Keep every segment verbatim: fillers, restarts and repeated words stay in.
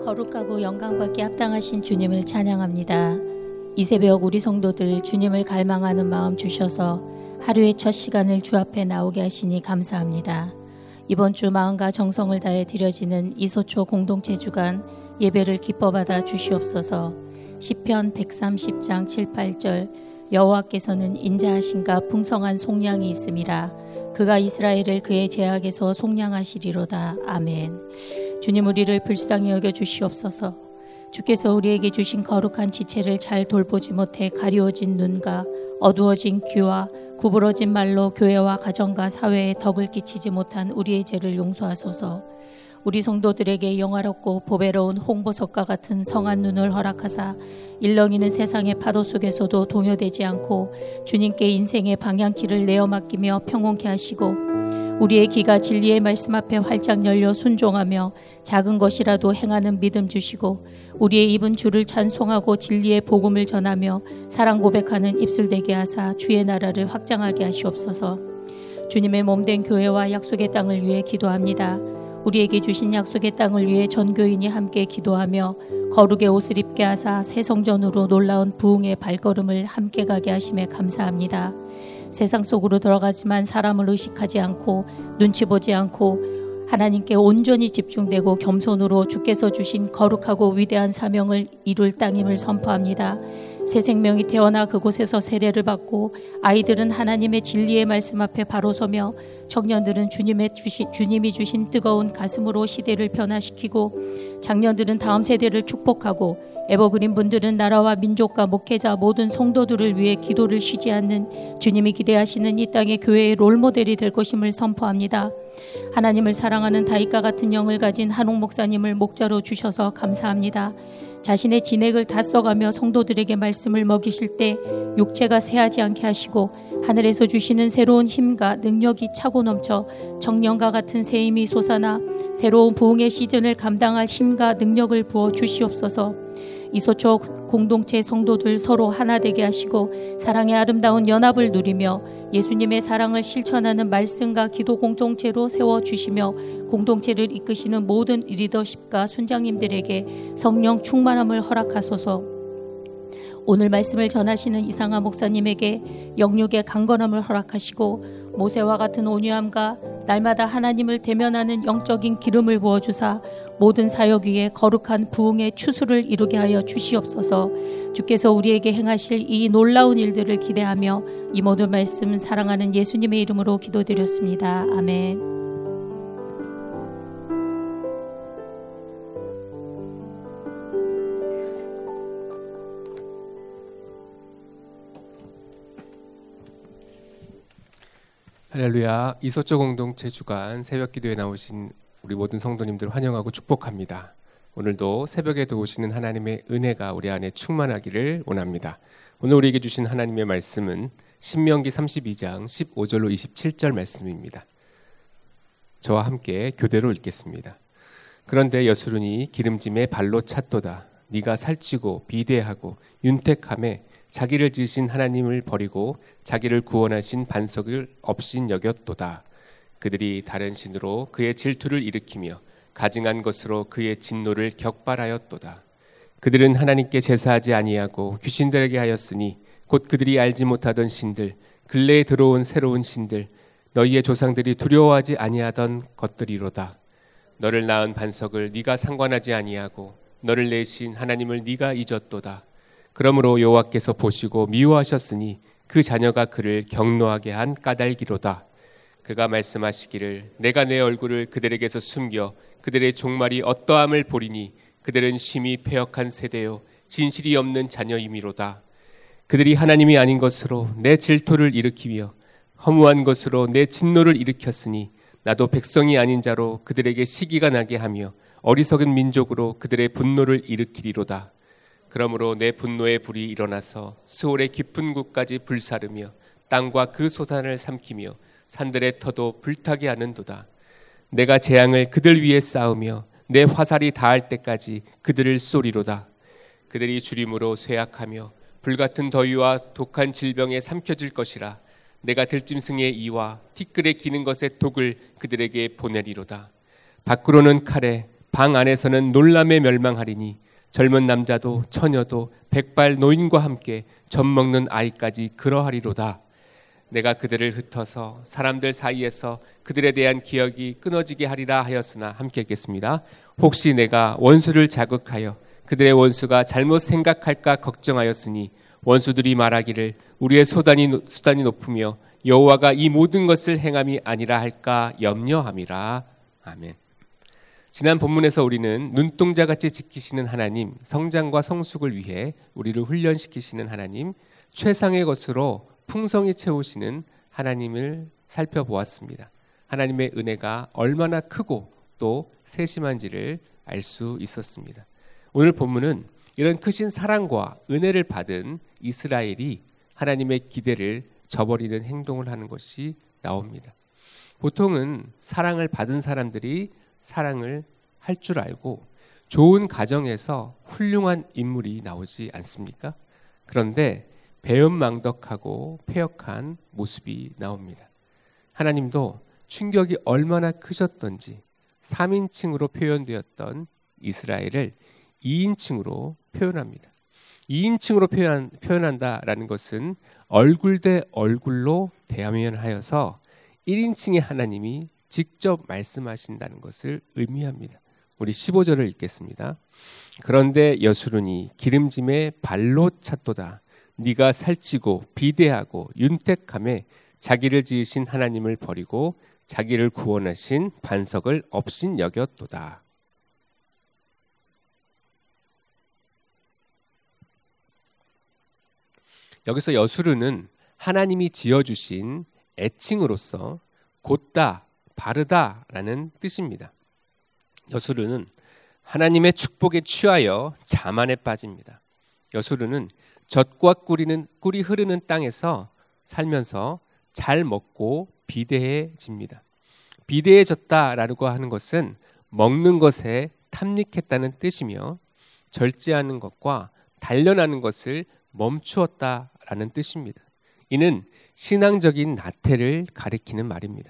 거룩하고 영광받기 합당하신 주님을 찬양합니다. 이 새벽 우리 성도들 주님을 갈망하는 마음 주셔서 하루의 첫 시간을 주 앞에 나오게 하시니 감사합니다. 이번 주 마음과 정성을 다해 드려지는 이소초 공동체 주간 예배를 기뻐 받아 주시옵소서. 시편 백삼십 장 칠, 팔 절 여호와께서는 인자하신가 풍성한 속량이 있음이라. 그가 이스라엘을 그의 제약에서 속량하시리로다. 아멘. 주님, 우리를 불쌍히 여겨 주시옵소서. 주께서 우리에게 주신 거룩한 지체를 잘 돌보지 못해 가리워진 눈과 어두워진 귀와 구부러진 말로 교회와 가정과 사회에 덕을 끼치지 못한 우리의 죄를 용서하소서. 우리 성도들에게 영화롭고 보배로운 홍보석과 같은 성한 눈을 허락하사 일렁이는 세상의 파도 속에서도 동요되지 않고 주님께 인생의 방향키를 내어 맡기며 평온케 하시고, 우리의 귀가 진리의 말씀 앞에 활짝 열려 순종하며 작은 것이라도 행하는 믿음 주시고, 우리의 입은 주를 찬송하고 진리의 복음을 전하며 사랑 고백하는 입술 되게 하사 주의 나라를 확장하게 하시옵소서. 주님의 몸된 교회와 약속의 땅을 위해 기도합니다. 우리에게 주신 약속의 땅을 위해 전교인이 함께 기도하며 거룩의 옷을 입게 하사 새 성전으로 놀라운 부흥의 발걸음을 함께 가게 하심에 감사합니다. 세상 속으로 들어가지만 사람을 의식하지 않고 눈치 보지 않고 하나님께 온전히 집중되고 겸손으로 주께서 주신 거룩하고 위대한 사명을 이룰 땅임을 선포합니다. 새 생명이 태어나 그곳에서 세례를 받고, 아이들은 하나님의 진리의 말씀 앞에 바로 서며, 청년들은 주님의 주시, 주님이 주신 뜨거운 가슴으로 시대를 변화시키고, 장년들은 다음 세대를 축복하고, 에버그린 분들은 나라와 민족과 목회자 모든 성도들을 위해 기도를 쉬지 않는 주님이 기대하시는 이 땅의 교회의 롤모델이 될 것임을 선포합니다. 하나님을 사랑하는 다윗과 같은 영을 가진 한옥 목사님을 목자로 주셔서 감사합니다. 자신의 진액을 다 써가며 성도들에게 말씀을 먹이실 때 육체가 쇠하지 않게 하시고, 하늘에서 주시는 새로운 힘과 능력이 차고 넘쳐 정령과 같은 새 힘이 솟아나 새로운 부흥의 시즌을 감당할 힘과 능력을 부어 주시옵소서. 이소초 공동체 성도들 서로 하나 되게 하시고 사랑의 아름다운 연합을 누리며 예수님의 사랑을 실천하는 말씀과 기도 공동체로 세워주시며, 공동체를 이끄시는 모든 리더십과 순장님들에게 성령 충만함을 허락하소서. 오늘 말씀을 전하시는 이상하 목사님에게 영육의 강건함을 허락하시고, 모세와 같은 온유함과 날마다 하나님을 대면하는 영적인 기름을 부어주사 모든 사역 위에 거룩한 부흥의 추수를 이루게 하여 주시옵소서. 주께서 우리에게 행하실 이 놀라운 일들을 기대하며 이 모든 말씀 사랑하는 예수님의 이름으로 기도드렸습니다. 아멘. 할렐루야. 이소초 공동체 주간 새벽 기도에 나오신 우리 모든 성도님들 환영하고 축복합니다. 오늘도 새벽에 도우시는 하나님의 은혜가 우리 안에 충만하기를 원합니다. 오늘 우리에게 주신 하나님의 말씀은 신명기 삼십이 장 십오 절로 이십칠 절 말씀입니다. 저와 함께 교대로 읽겠습니다. 그런데 여수run이 기름짐에 발로 찼도다. 네가 살찌고 비대하고 윤택함에 자기를 지으신 하나님을 버리고 자기를 구원하신 반석을 업신 여겼도다. 그들이 다른 신으로 그의 질투를 일으키며 가증한 것으로 그의 진노를 격발하였도다. 그들은 하나님께 제사하지 아니하고 귀신들에게 하였으니 곧 그들이 알지 못하던 신들, 근래에 들어온 새로운 신들, 너희의 조상들이 두려워하지 아니하던 것들이로다. 너를 낳은 반석을 네가 상관하지 아니하고 너를 내신 하나님을 네가 잊었도다. 그러므로 여호와께서 보시고 미워하셨으니 그 자녀가 그를 경노하게 한 까닭이로다. 그가 말씀하시기를 내가 내 얼굴을 그들에게서 숨겨 그들의 종말이 어떠함을 보리니 그들은 심히 패역한 세대요 진실이 없는 자녀이미로다. 그들이 하나님이 아닌 것으로 내 질투를 일으키며 허무한 것으로 내 진노를 일으켰으니 나도 백성이 아닌 자로 그들에게 시기가 나게 하며 어리석은 민족으로 그들의 분노를 일으키리로다. 그러므로 내 분노의 불이 일어나서 스올의 깊은 곳까지 불사르며 땅과 그 소산을 삼키며 산들의 터도 불타게 하는도다. 내가 재앙을 그들 위에 쌓으며 내 화살이 닿을 때까지 그들을 쏘리로다. 그들이 주림으로 쇠약하며 불같은 더위와 독한 질병에 삼켜질 것이라. 내가 들짐승의 이와 티끌에 기는 것의 독을 그들에게 보내리로다. 밖으로는 칼에 방 안에서는 놀람에 멸망하리니 젊은 남자도 처녀도 백발 노인과 함께 젖 먹는 아이까지 그러하리로다. 내가 그들을 흩어서 사람들 사이에서 그들에 대한 기억이 끊어지게 하리라 하였으나, 함께 읽겠습니다. 혹시 내가 원수를 자극하여 그들의 원수가 잘못 생각할까 걱정하였으니 원수들이 말하기를 우리의 소단이, 수단이 높으며 여호와가 이 모든 것을 행함이 아니라 할까 염려함이라. 아멘. 지난 본문에서 우리는 눈동자같이 지키시는 하나님, 성장과 성숙을 위해 우리를 훈련시키시는 하나님, 최상의 것으로 풍성히 채우시는 하나님을 살펴보았습니다. 하나님의 은혜가 얼마나 크고 또 세심한지를 알 수 있었습니다. 오늘 본문은 이런 크신 사랑과 은혜를 받은 이스라엘이 하나님의 기대를 저버리는 행동을 하는 것이 나옵니다. 보통은 사랑을 받은 사람들이 사랑을 할 줄 알고 좋은 가정에서 훌륭한 인물이 나오지 않습니까? 그런데 배은망덕하고 패역한 모습이 나옵니다. 하나님도 충격이 얼마나 크셨던지 삼인칭으로 표현되었던 이스라엘을 이인칭으로 표현합니다. 이인칭으로 표현, 표현한다라는 것은 얼굴 대 얼굴로 대면하여서 일인칭의 하나님이 직접 말씀하신다는 것을 의미합니다. 우리 십오 절을 읽겠습니다. 그런데 여수르니 기름짐에 발로 찼도다. 네가 살찌고 비대하고 윤택함에 자기를 지으신 하나님을 버리고 자기를 구원하신 반석을 업신 여겼도다. 여기서 여수르는 하나님이 지어주신 애칭으로서 곧다, 바르다라는 뜻입니다. 여수르는 하나님의 축복에 취하여 자만에 빠집니다. 여수르는 젖과 꿀이는, 꿀이 흐르는 땅에서 살면서 잘 먹고 비대해집니다. 비대해졌다라고 하는 것은 먹는 것에 탐닉했다는 뜻이며 절제하는 것과 단련하는 것을 멈추었다라는 뜻입니다. 이는 신앙적인 나태를 가리키는 말입니다.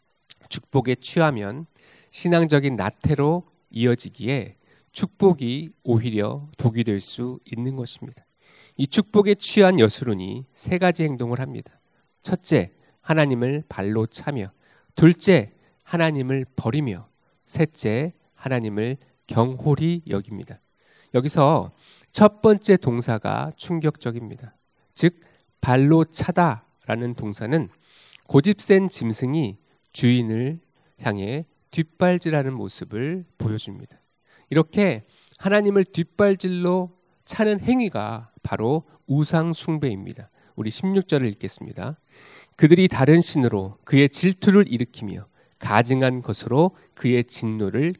축복에 취하면 신앙적인 나태로 이어지기에 축복이 오히려 독이 될 수 있는 것입니다. 이 축복에 취한 여수론이 세 가지 행동을 합니다. 첫째, 하나님을 발로 차며, 둘째, 하나님을 버리며, 셋째, 하나님을 경홀히 여깁니다. 여기서 첫 번째 동사가 충격적입니다. 즉 발로 차다라는 동사는 고집센 짐승이 주인을 향해 뒷발질하는 모습을 보여줍니다. 이렇게 하나님을 뒷발질로 차는 행위가 바로 우상 숭배입니다. 우리 십육 절을 읽겠습니다. 그들이 다른 신으로 그의 질투를 일으키며 가증한 것으로 그의 진노를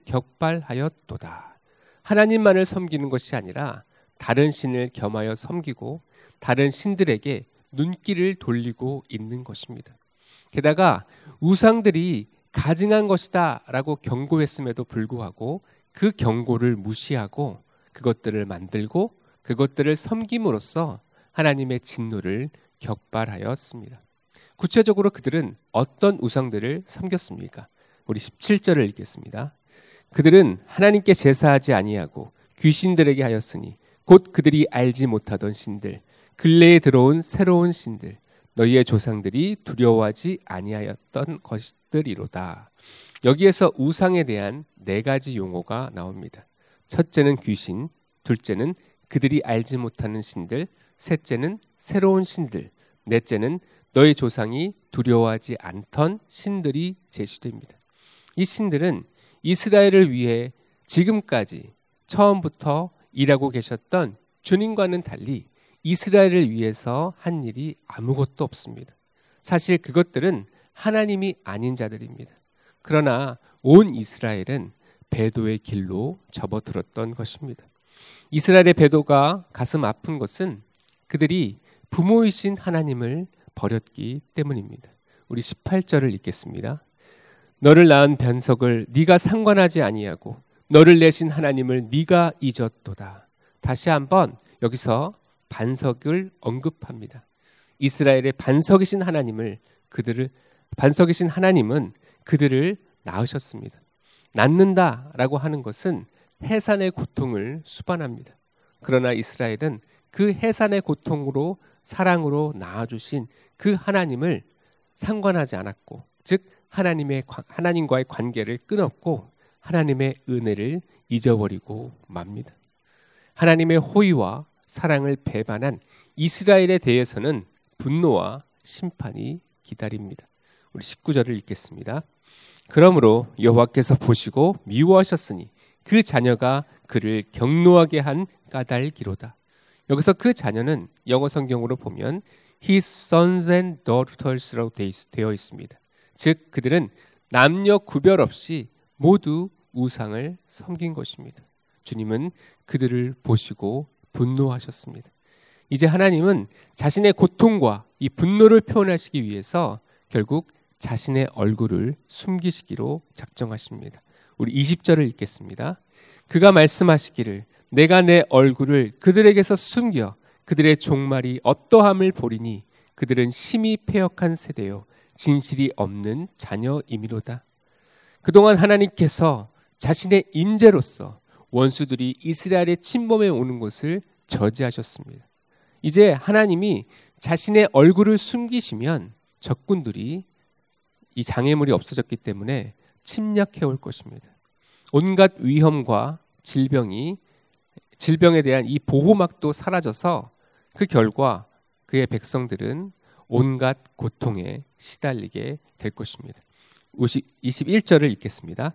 격발하였도다. 하나님만을 섬기는 것이 아니라 다른 신을 겸하여 섬기고 다른 신들에게 눈길을 돌리고 있는 것입니다. 게다가 우상들이 가증한 것이다 라고 경고했음에도 불구하고 그 경고를 무시하고 그것들을 만들고 그것들을 섬김으로써 하나님의 진노를 격발하였습니다. 구체적으로 그들은 어떤 우상들을 섬겼습니까? 우리 십칠 절을 읽겠습니다. 그들은 하나님께 제사하지 아니하고 귀신들에게 하였으니 곧 그들이 알지 못하던 신들, 근래에 들어온 새로운 신들, 너희의 조상들이 두려워하지 아니하였던 것들이로다. 여기에서 우상에 대한 네 가지 용어가 나옵니다. 첫째는 귀신, 둘째는 그들이 알지 못하는 신들, 셋째는 새로운 신들, 넷째는 너희 조상이 두려워하지 않던 신들이 제시됩니다. 이 신들은 이스라엘을 위해 지금까지 처음부터 일하고 계셨던 주님과는 달리 이스라엘을 위해서 한 일이 아무것도 없습니다. 사실 그것들은 하나님이 아닌 자들입니다. 그러나 온 이스라엘은 배도의 길로 접어들었던 것입니다. 이스라엘의 배도가 가슴 아픈 것은 그들이 부모이신 하나님을 버렸기 때문입니다. 우리 십팔 절을 읽겠습니다. 너를 낳은 변석을 네가 상관하지 아니하고 너를 내신 하나님을 네가 잊었도다. 다시 한번 여기서 반석을 언급합니다. 이스라엘의 반석이신 하나님을 그들을 반석이신 하나님은 그들을 낳으셨습니다. 낳는다라고 하는 것은 해산의 고통을 수반합니다. 그러나 이스라엘은 그 해산의 고통으로 사랑으로 낳아주신 그 하나님을 상관하지 않았고, 즉 하나님의 하나님과의 관계를 끊었고 하나님의 은혜를 잊어버리고 맙니다. 하나님의 호의와 사랑을 배반한 이스라엘에 대해서는 분노와 심판이 기다립니다. 우리 십구 절을 읽겠습니다. 그러므로 여호와께서 보시고 미워하셨으니 그 자녀가 그를 경노하게 한 까닭이로다. 여기서 그 자녀는 영어 성경으로 보면 His sons and daughters라고 되어 있습니다. 즉 그들은 남녀 구별 없이 모두 우상을 섬긴 것입니다. 주님은 그들을 보시고 분노하셨습니다. 이제 하나님은 자신의 고통과 이 분노를 표현하시기 위해서 결국 자신의 얼굴을 숨기시기로 작정하십니다. 우리 이십 절을 읽겠습니다. 그가 말씀하시기를 내가 내 얼굴을 그들에게서 숨겨 그들의 종말이 어떠함을 보리니 그들은 심히 패역한 세대요 진실이 없는 자녀이미로다. 그동안 하나님께서 자신의 임재로서 원수들이 이스라엘의 침범해 오는 것을 저지하셨습니다. 이제 하나님이 자신의 얼굴을 숨기시면 적군들이 이 장애물이 없어졌기 때문에 침략해 올 것입니다. 온갖 위험과 질병이 질병에 대한 이 보호막도 사라져서 그 결과 그의 백성들은 온갖 고통에 시달리게 될 것입니다. 이십일 절을 읽겠습니다.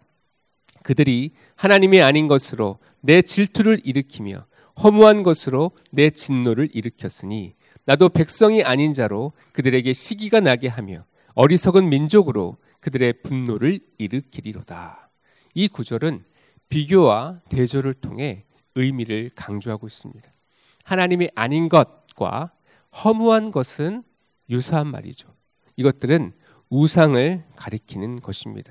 그들이 하나님이 아닌 것으로 내 질투를 일으키며 허무한 것으로 내 진노를 일으켰으니 나도 백성이 아닌 자로 그들에게 시기가 나게 하며 어리석은 민족으로 그들의 분노를 일으키리로다. 이 구절은 비교와 대조를 통해 의미를 강조하고 있습니다. 하나님이 아닌 것과 허무한 것은 유사한 말이죠. 이것들은 우상을 가리키는 것입니다.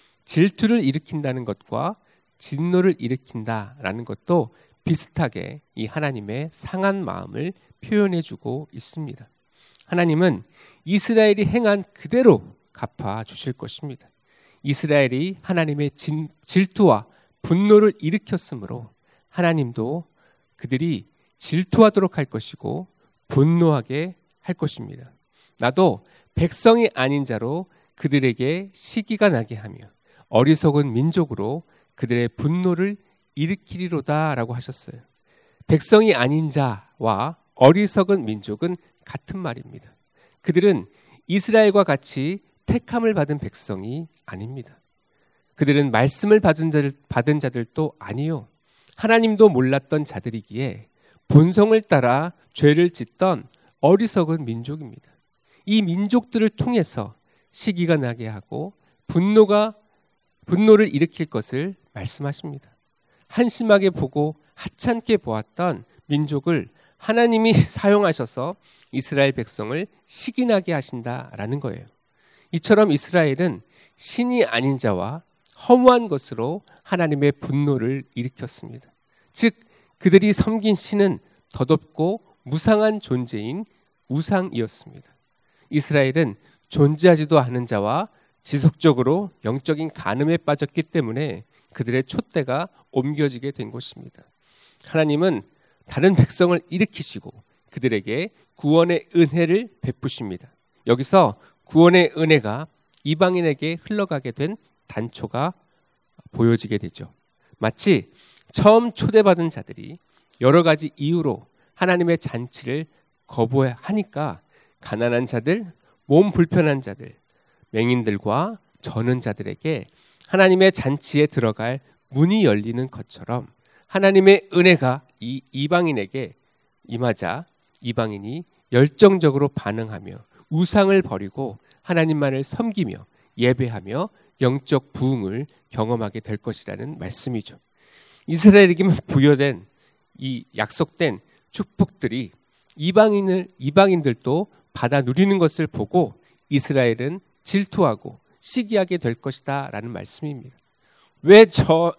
질투를 일으킨다는 것과 진노를 일으킨다라는 것도 비슷하게 이 하나님의 상한 마음을 표현해주고 있습니다. 하나님은 이스라엘이 행한 그대로 갚아 주실 것입니다. 이스라엘이 하나님의 진, 질투와 분노를 일으켰으므로 하나님도 그들이 질투하도록 할 것이고 분노하게 할 것입니다. 나도 백성이 아닌 자로 그들에게 시기가 나게 하며 어리석은 민족으로 그들의 분노를 일으키리로다 라고 하셨어요. 백성이 아닌 자와 어리석은 민족은 같은 말입니다. 그들은 이스라엘과 같이 택함을 받은 백성이 아닙니다. 그들은 말씀을 받은, 자들, 받은 자들도 아니요. 하나님도 몰랐던 자들이기에 본성을 따라 죄를 짓던 어리석은 민족입니다. 이 민족들을 통해서 시기가 나게 하고 분노가 분노를 일으킬 것을 말씀하십니다. 한심하게 보고 하찮게 보았던 민족을 하나님이 사용하셔서 이스라엘 백성을 시기나게 하신다라는 거예요. 이처럼 이스라엘은 신이 아닌 자와 허무한 것으로 하나님의 분노를 일으켰습니다. 즉 그들이 섬긴 신은 덧없고 무상한 존재인 우상이었습니다. 이스라엘은 존재하지도 않은 자와 지속적으로 영적인 간음에 빠졌기 때문에 그들의 촛대가 옮겨지게 된 것입니다. 하나님은 다른 백성을 일으키시고 그들에게 구원의 은혜를 베푸십니다. 여기서 구원의 은혜가 이방인에게 흘러가게 된 단초가 보여지게 되죠. 마치 처음 초대받은 자들이 여러 가지 이유로 하나님의 잔치를 거부하니까 가난한 자들, 몸 불편한 자들, 맹인들과 저는 자들에게 하나님의 잔치에 들어갈 문이 열리는 것처럼 하나님의 은혜가 이 이방인에게 임하자 이방인이 열정적으로 반응하며 우상을 버리고 하나님만을 섬기며 예배하며 영적 부흥을 경험하게 될 것이라는 말씀이죠. 이스라엘에게만 부여된 이 약속된 축복들이 이방인을 이방인들도 받아 누리는 것을 보고 이스라엘은 질투하고 시기하게 될 것이다라는 말씀입니다. 왜 저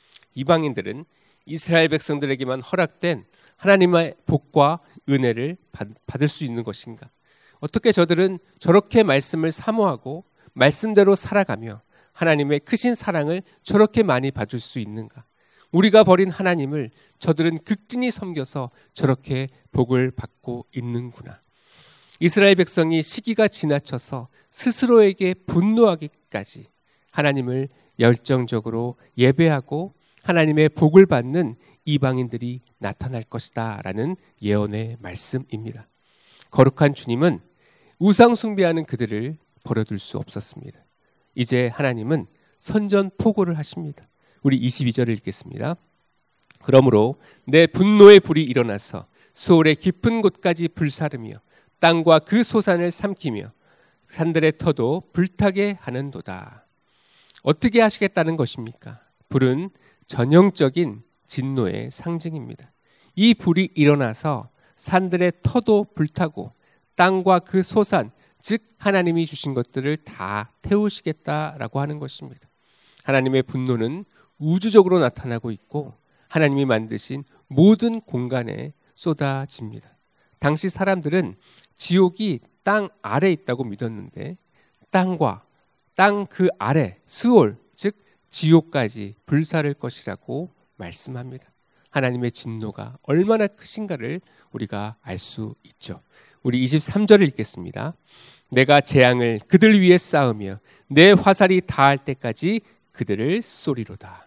이방인들은 이스라엘 백성들에게만 허락된 하나님의 복과 은혜를 받을 수 있는 것인가? 어떻게 저들은 저렇게 말씀을 사모하고 말씀대로 살아가며 하나님의 크신 사랑을 저렇게 많이 봐줄 수 있는가? 우리가 버린 하나님을 저들은 극진히 섬겨서 저렇게 복을 받고 있는구나. 이스라엘 백성이 시기가 지나쳐서 스스로에게 분노하기까지 하나님을 열정적으로 예배하고 하나님의 복을 받는 이방인들이 나타날 것이다 라는 예언의 말씀입니다. 거룩한 주님은 우상 숭배하는 그들을 버려둘 수 없었습니다. 이제 하나님은 선전포고를 하십니다. 우리 이십이 절을 읽겠습니다. 그러므로 내 분노의 불이 일어나서 수월의 깊은 곳까지 불사르며 땅과 그 소산을 삼키며 산들의 터도 불타게 하는도다. 어떻게 하시겠다는 것입니까? 불은 전형적인 진노의 상징입니다. 이 불이 일어나서 산들의 터도 불타고 땅과 그 소산, 즉 하나님이 주신 것들을 다 태우시겠다라고 하는 것입니다. 하나님의 분노는 우주적으로 나타나고 있고 하나님이 만드신 모든 공간에 쏟아집니다. 당시 사람들은 지옥이 땅 아래에 있다고 믿었는데 땅과 땅 그 아래 스올, 즉 지옥까지 불사를 것이라고 말씀합니다. 하나님의 진노가 얼마나 크신가를 우리가 알 수 있죠. 우리 이십삼 절을 읽겠습니다. 내가 재앙을 그들 위에 쌓으며 내 화살이 닿을 때까지 그들을 쏘리로다.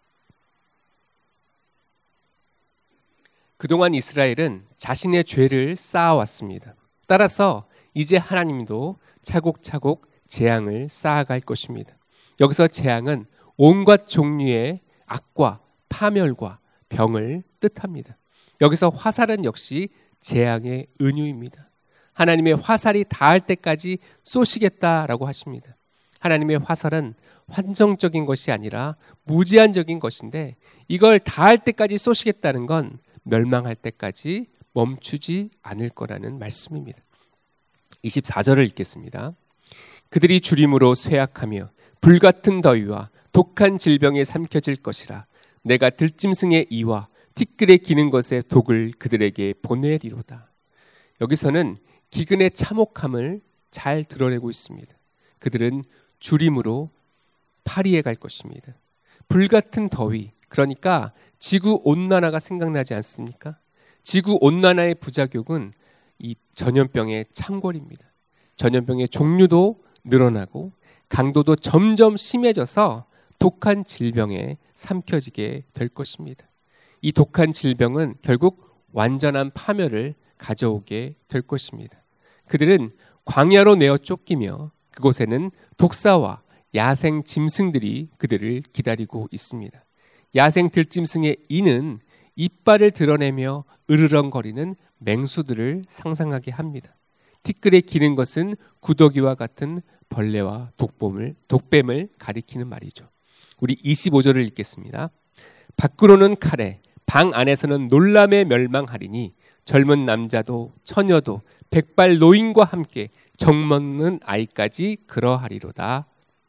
그동안 이스라엘은 자신의 죄를 쌓아왔습니다. 따라서 이제 하나님도 차곡차곡 재앙을 쌓아갈 것입니다. 여기서 재앙은 온갖 종류의 악과 파멸과 병을 뜻합니다. 여기서 화살은 역시 재앙의 은유입니다. 하나님의 화살이 닿을 때까지 쏘시겠다라고 하십니다. 하나님의 화살은 환정적인 것이 아니라 무제한적인 것인데 이걸 닿을 때까지 쏘시겠다는 건 멸망할 때까지 멈추지 않을 거라는 말씀입니다. 이십사 절을 읽겠습니다. 그들이 주림으로 쇠약하며 불같은 더위와 독한 질병에 삼켜질 것이라. 내가 들짐승의 이와 티끌에 기는 것의 독을 그들에게 보내리로다. 여기서는 기근의 참혹함을 잘 드러내고 있습니다. 그들은 주림으로 파리에 갈 것입니다. 불같은 더위, 그러니까 지구온난화가 생각나지 않습니까? 지구온난화의 부작용은 이 전염병의 창궐입니다. 전염병의 종류도 늘어나고 강도도 점점 심해져서 독한 질병에 삼켜지게 될 것입니다. 이 독한 질병은 결국 완전한 파멸을 가져오게 될 것입니다. 그들은 광야로 내어 쫓기며 그곳에는 독사와 야생 짐승들이 그들을 기다리고 있습니다. 야생 들짐승의 이는 이빨을 드러내며 으르렁거리는 맹수들을 상상하게 합니다. 티끌에 기는 것은 구더기와 같은 벌레와 독범을, 독뱀을 가리키는 말이죠. 우리 이십오 절을 읽겠습니다. 밖으로는 칼에 방 안에서는 놀람에 멸망하리니 젊은 남자도 처녀도 백발 노인과 함께 정먹는 아이까지 그러하리로다.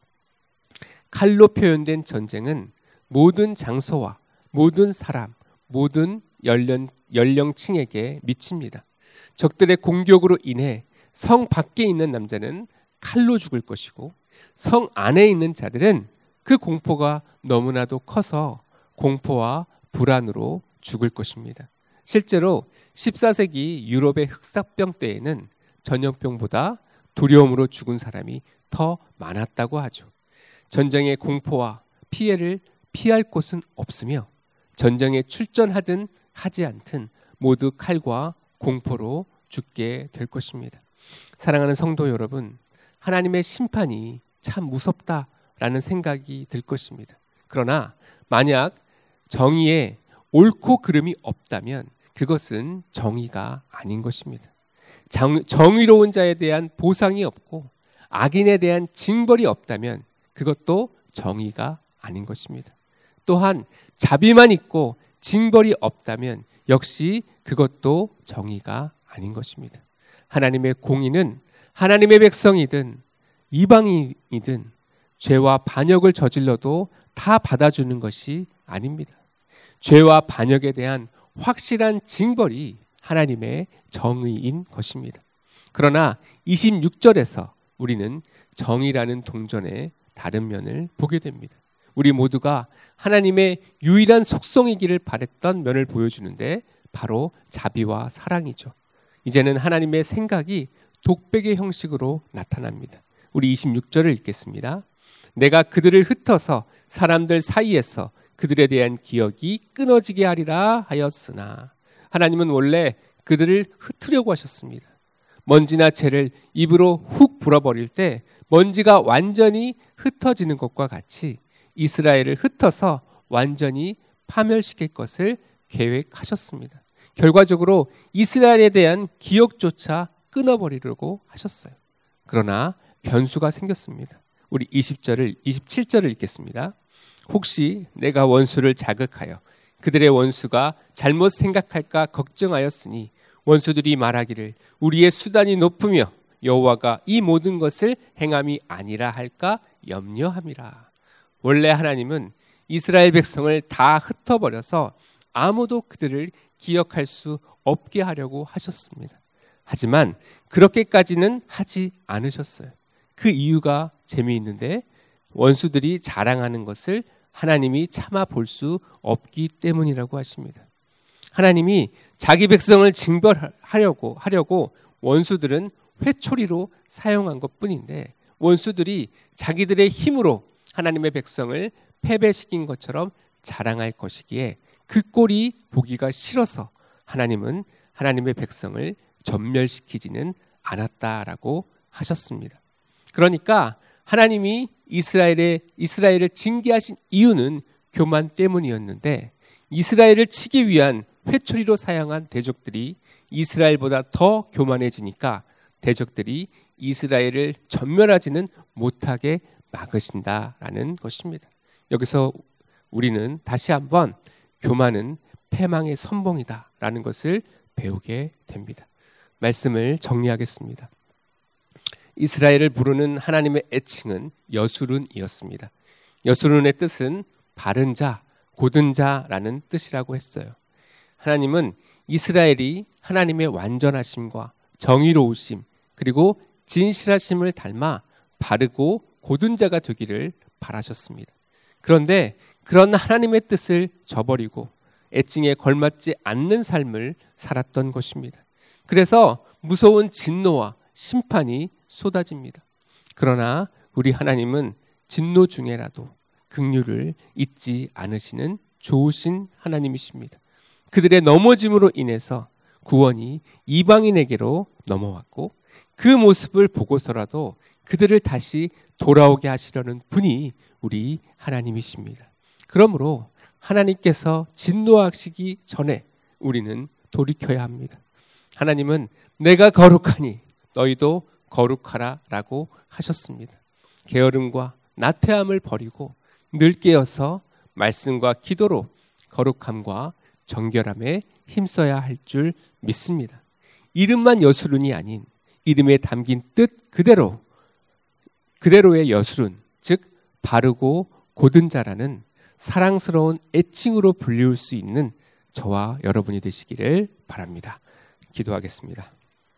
칼로 표현된 전쟁은 모든 장소와 모든 사람, 모든 연령, 연령층에게 미칩니다. 적들의 공격으로 인해 성 밖에 있는 남자는 칼로 죽을 것이고 성 안에 있는 자들은 그 공포가 너무나도 커서 공포와 불안으로 죽을 것입니다. 실제로 십사 세기 유럽의 흑사병 때에는 전염병보다 두려움으로 죽은 사람이 더 많았다고 하죠. 전쟁의 공포와 피해를 피할 곳은 없으며 전쟁에 출전하든 하지 않든 모두 칼과 공포로 죽게 될 것입니다. 사랑하는 성도 여러분, 하나님의 심판이 참 무섭다라는 생각이 들 것입니다. 그러나 만약 정의에 옳고 그름이 없다면 그것은 정의가 아닌 것입니다. 정, 정의로운 자에 대한 보상이 없고 악인에 대한 징벌이 없다면 그것도 정의가 아닌 것입니다. 또한 자비만 있고 징벌이 없다면 역시 그것도 정의가 아닌 것입니다. 하나님의 공의는 하나님의 백성이든 이방인이든 죄와 반역을 저질러도 다 받아주는 것이 아닙니다. 죄와 반역에 대한 확실한 징벌이 하나님의 정의인 것입니다. 그러나 이십육 절에서 우리는 정의라는 동전에 다른 면을 보게 됩니다. 우리 모두가 하나님의 유일한 속성이기를 바랬던 면을 보여주는데 바로 자비와 사랑이죠. 이제는 하나님의 생각이 독백의 형식으로 나타납니다. 우리 이십육 절을 읽겠습니다. 내가 그들을 흩어서 사람들 사이에서 그들에 대한 기억이 끊어지게 하리라 하였으나, 하나님은 원래 그들을 흩으려고 하셨습니다. 먼지나 재를 입으로 훅 불어버릴 때 먼지가 완전히 흩어지는 것과 같이 이스라엘을 흩어서 완전히 파멸시킬 것을 계획하셨습니다. 결과적으로 이스라엘에 대한 기억조차 끊어버리려고 하셨어요. 그러나 변수가 생겼습니다. 우리 이십 절을 이십칠 절을 읽겠습니다. 혹시 내가 원수를 자극하여 그들의 원수가 잘못 생각할까 걱정하였으니 원수들이 말하기를 우리의 수단이 높으며 여호와가 이 모든 것을 행함이 아니라 할까 염려함이라. 원래 하나님은 이스라엘 백성을 다 흩어버려서 아무도 그들을 기억할 수 없게 하려고 하셨습니다. 하지만 그렇게까지는 하지 않으셨어요. 그 이유가 재미있는데, 원수들이 자랑하는 것을 하나님이 참아 볼 수 없기 때문이라고 하십니다. 하나님이 자기 백성을 징벌하려고 하려고 원수들은 회초리로 사용한 것뿐인데, 원수들이 자기들의 힘으로 하나님의 백성을 패배시킨 것처럼 자랑할 것이기에 그 꼴이 보기가 싫어서 하나님은 하나님의 백성을 전멸시키지는 않았다라고 하셨습니다. 그러니까 하나님이 이스라엘의 이스라엘을 징계하신 이유는 교만 때문이었는데, 이스라엘을 치기 위한 회초리로 사용한 대적들이 이스라엘보다 더 교만해지니까 대적들이 이스라엘을 전멸하지는 못하게 막으신다라는 것입니다. 여기서 우리는 다시 한번 교만은 패망의 선봉이다라는 것을 배우게 됩니다. 말씀을 정리하겠습니다. 이스라엘을 부르는 하나님의 애칭은 여수룬이었습니다. 여수룬의 뜻은 바른 자, 고든 자라는 뜻이라고 했어요. 하나님은 이스라엘이 하나님의 완전하심과 정의로우심 그리고 진실하심을 닮아 바르고 고든 자가 되기를 바라셨습니다. 그런데 그런 하나님의 뜻을 저버리고 애칭에 걸맞지 않는 삶을 살았던 것입니다. 그래서 무서운 진노와 심판이 쏟아집니다. 그러나 우리 하나님은 진노 중에라도 긍휼을 잊지 않으시는 좋으신 하나님이십니다. 그들의 넘어짐으로 인해서 구원이 이방인에게로 넘어왔고, 그 모습을 보고서라도 그들을 다시 돌아오게 하시려는 분이 우리 하나님이십니다. 그러므로 하나님께서 진노하시기 전에 우리는 돌이켜야 합니다. 하나님은 내가 거룩하니 너희도 거룩하라 라고 하셨습니다. 게으름과 나태함을 버리고 늘 깨어서 말씀과 기도로 거룩함과 정결함에 힘써야 할 줄 믿습니다. 이름만 여수룬이 아닌 이름에 담긴 뜻 그대로 그대로의 여수룬, 즉 바르고 고든 자라는 사랑스러운 애칭으로 불리울 수 있는 저와 여러분이 되시기를 바랍니다. 기도하겠습니다.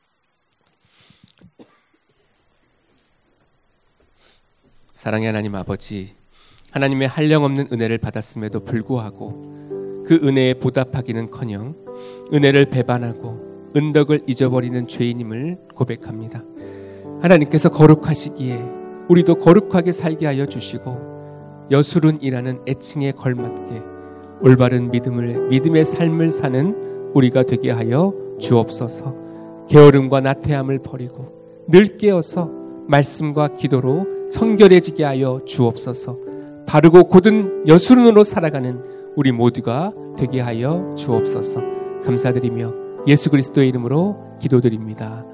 사랑의 하나님 아버지, 하나님의 한량없는 은혜를 받았음에도 불구하고 그 은혜에 보답하기는커녕 은혜를 배반하고 은덕을 잊어버리는 죄인임을 고백합니다. 하나님께서 거룩하시기에 우리도 거룩하게 살게 하여 주시고 여수룬이라는 애칭에 걸맞게 올바른 믿음을 믿음의 삶을 사는 우리가 되게 하여 주옵소서. 게으름과 나태함을 버리고 늘 깨어서 말씀과 기도로 성결해지게 하여 주옵소서. 바르고 고든 여수룬으로 살아가는 우리 모두가 되게 하여 주옵소서. 감사드리며 예수 그리스도의 이름으로 기도드립니다.